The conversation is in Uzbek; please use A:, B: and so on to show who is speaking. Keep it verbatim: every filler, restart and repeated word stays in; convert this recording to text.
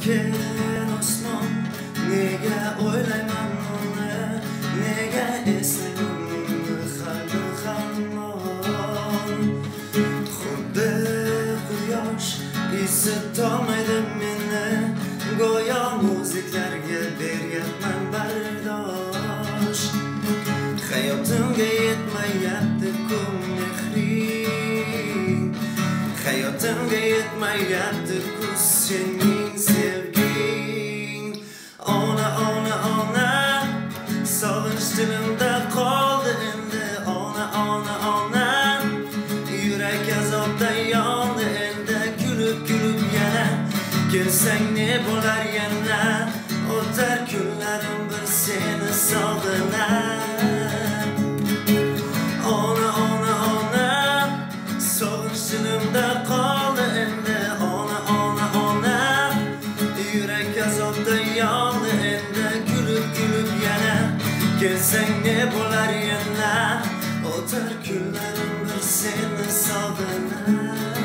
A: Lekin osmon nega o'ylayman uni, nega eslayman qalbi hamon. Xuddi quyosh isitolmaydi meni, go'yo muziklarga beryapman bardosh. Hayotimga yetmayapti-ku mehring, hayotimga yetmayapti-ku sening sevging. Ona, ona, ona, sog'inch dilimda qoldi endi. Ona, ona, ona, yurak azobda yondi endi. Kulib, kulib yana kelsang ne bo'lar yana, o'tar kunlarim bir seni sog'inar. Ona, ona, ona, sog'inch dilimda qoldi endi. Ona, ona, ona, yurak azobda yondi endi. Kulib, kulib yana kelsang ne bo'lar yana, o'tar kunlarim bir seni sog'inar.